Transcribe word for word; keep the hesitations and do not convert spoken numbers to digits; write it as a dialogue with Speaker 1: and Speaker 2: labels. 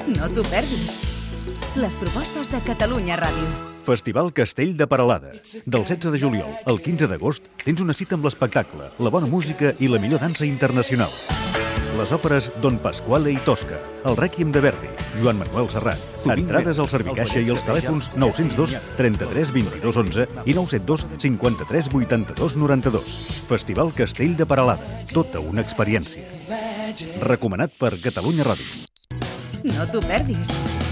Speaker 1: No t'ho perdis. Les propostes de Catalunya Ràdio.
Speaker 2: Festival Castell de Peralada. Del setze de juliol al quinze d'agost tens una cita amb l'espectacle, la bona música i la millor dansa internacional. Les òperes Don Pasquale i Tosca, el Rèquiem de Verdi, Joan Manuel Serrat. Entrades al Servicaixa i els telèfons nou zero dos, trenta-tres, vint-i-dos, onze i nou set dos, cinquanta-tres, vuitanta-dos, noranta-dos. Festival Castell de Peralada. Tota una experiència. Recomanat per Catalunya Ràdio.
Speaker 1: No t'ho perdis.